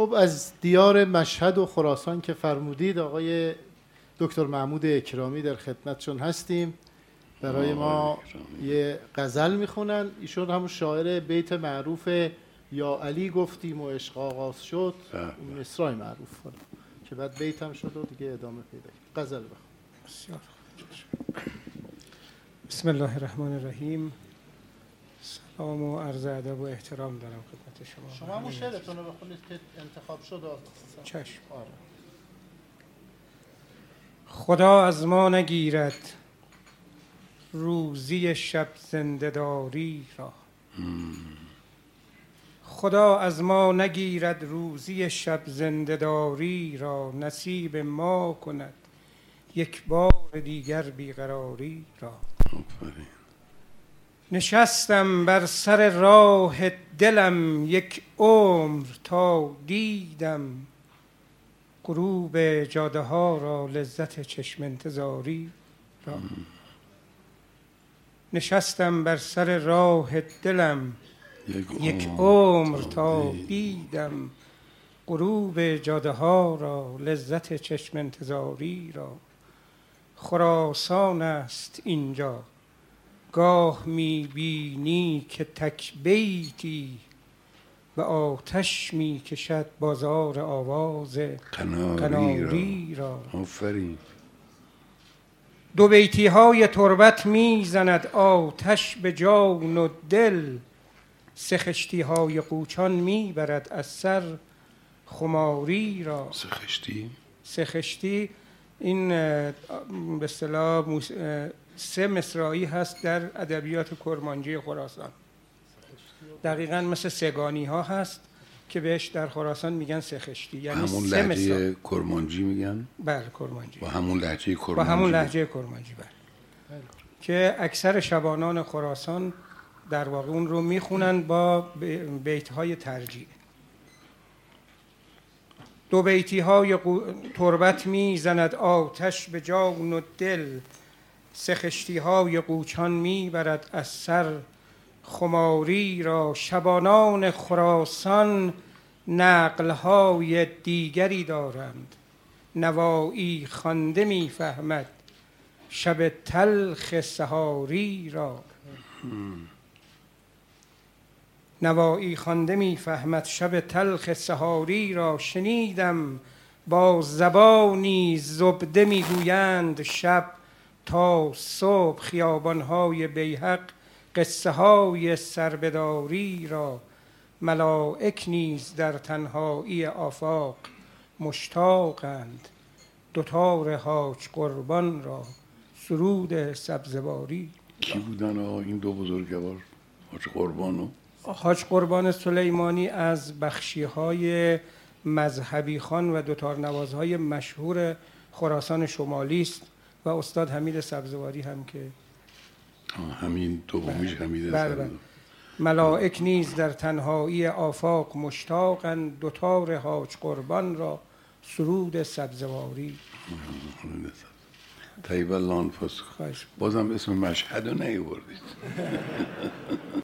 خب از دیار مشهد و خراسان که فرمودید آقای دکتر محمود اکرامی در خدمتشون هستیم. برای ما یه غزل میخونن. ایشون همون شاعر بیت معروف یا علی گفتیم و عشق آغاز شد، اون مصرع معروف کنه که بعد بیت هم شد و دیگه ادامه پیدا کرد. غزل بخون. بسم الله الرحمن الرحیم. سلام و عرض ادب و احترام دارم خدمت شما. شما همون شعرتون رو بخونید که انتخاب شد. چشم. خدا از ما نگیرد روزی شب زنده‌داری را، خدا از ما نگیرد روزی شب زنده‌داری را، نصیب ما کند یک بار دیگر بیقراری را. نشستم بر سر راه دلم یک عمر تا دیدم غروب جاده ها را، لذت چشم انتظاری را. نشستم بر سر راه دلم یک عمر تا دیدم غروب جاده ها را، لذت چشم انتظاری را. خراسان است اینجا گاه می بینی که تک بیتی به آتش می کشد بازار آواز قناری را. آفرین. دو بیتی های تربت می زند آتش به جان و دل، سه خشتی های قوچان می برد از سر خماری را. سه خشتی این به اصطلاح سه مصرعی هست در ادبیات کرمانجی خراسان. دقیقاً مثل سگانی ها هست که بهش در خراسان میگن سه خشتی، یعنی همون سه لهجه کرمانجی میگن. بله کرمانجی. با همون لهجه کرمانجی. با همون لهجه کرمانجی بله. که اکثر شبانان خراسان در واقع اون رو میخونن با بیت های ترجیع. دو بیتی های تربت میزند آتش به جان و دل، سه خشتی های قوچان میبرد از سر خماری را. شبانان خراسان نقل های دیگری دارند، نوایی خوانده میفهمد شب تلخ سحاری را. نوایی خوانده میفهمد شب تلخ سحاری را. شنیدم با زبانی زبده میگویند شب تا صبح خیابان‌های بیهق قصه های سربداری را. ملائک نیز در تنهایی آفاق مشتاقند، دوتار حاج قربان را سرود سبزواری. کی بودن این دو بزرگوار؟ حاج قربان و حاج قربان سلیمانی از بخشی‌های مذهبی خان و دوتار نوازهای مشهور خراسان شمالی است و استاد حمید سبزواری هم که همین دومیش حمید بله. ملائک نیز در تنهایی آفاق مشتاقند، دوتار حاج قربان را سرود سبزواری. طیب الله انفسکم. بازم اسم مشهد رو نیاوردید.